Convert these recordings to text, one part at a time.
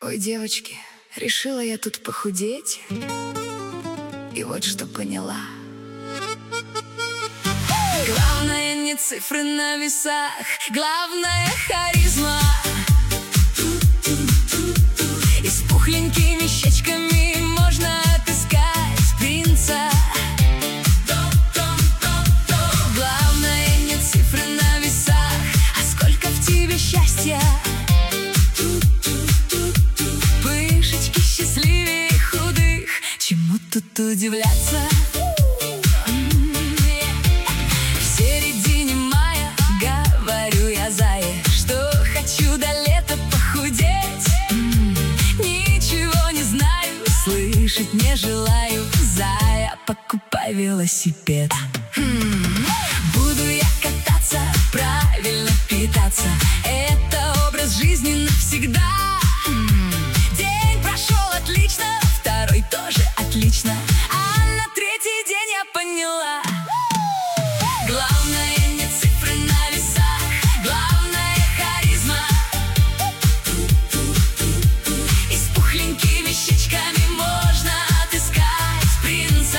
Ой, девочки, решила я тут похудеть. И вот что поняла. Главное не цифры на весах, главное харизма. И с пухленькими щечками можно отыскать принца. Главное не цифры на весах, а сколько в тебе счастья. Пышечки счастливее худых, чему тут удивляться? В середине мая говорю я Зае, что хочу до лета похудеть. Ничего не знаю, слышать не желаю. Зая, покупай велосипед. Буду я кататься, правильно питаться. Это образ жизни навсегда. День прошел отлично, второй тоже отлично, а на третий день я поняла. Главное не цифры на весах, главное харизма. И с пухленькими щечками можно отыскать принца.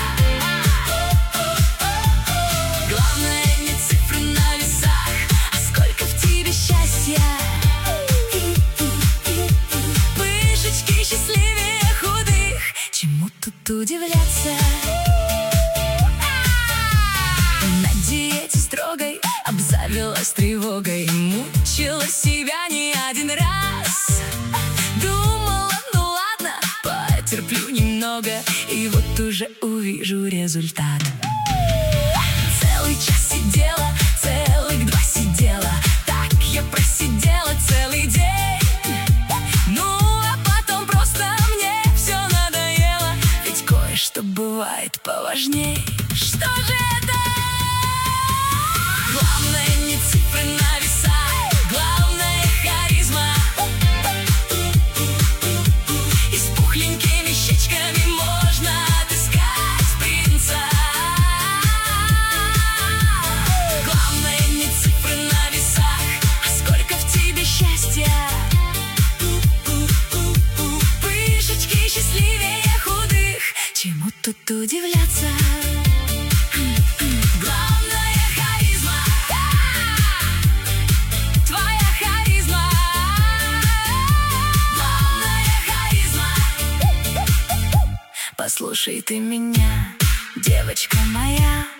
Главное не цифры на весах, а сколько в тебе счастья. Пышечки счастливее худых, чему тут удивляться? На диете строгой обзавелась тревогой, мучила себя не один раз. Думала, ну ладно, потерплю немного, и вот уже увижу результат. Целый час сидела, целых 2 сидела, так я просидела целый день. Ну, а потом просто мне все надоело, ведь кое-что бывает поважней. Что же это? Главное не цифры на весах, главное харизма. И с пухленькими щечками можно отыскать принца. Главное не цифры на весах, а сколько в тебе счастья. Пышечки счастливее худых, чему тут удивляться? Главное харизма, твоя харизма. Главное харизма. Послушай ты меня, девочка моя.